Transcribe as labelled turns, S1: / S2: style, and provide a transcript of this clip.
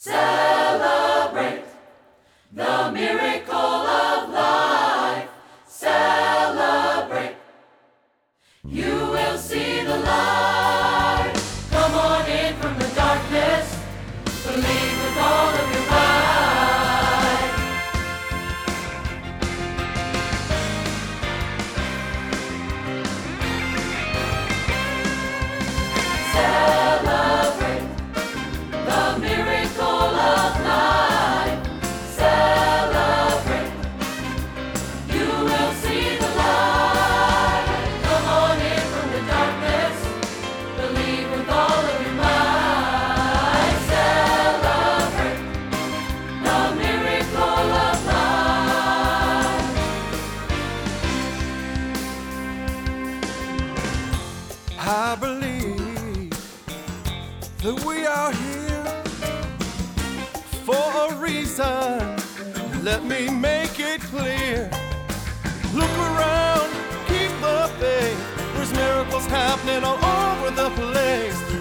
S1: Celebrate the miracle of life. Celebrate. You will see the light. Come on in from the darkness. Believe with all of your might. Celebrate the miracle of life. Celebrate. You will see the light. Come on in from the darkness. Believe with all of your might. Celebrate the miracle of life.
S2: I believe that we are here for a reason. Let me make it clear. Look around, keep the faith. There's miracles happening all over the place.